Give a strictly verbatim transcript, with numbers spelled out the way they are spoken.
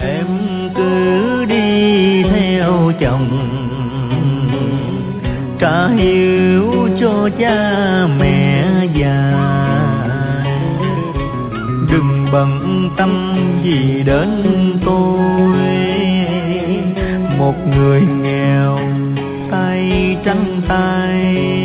Em cứ đi theo chồng, trả hiếu cho cha mẹ già. Đừng bận tâm gì đến tôi, một người nghèo tay trắng tay.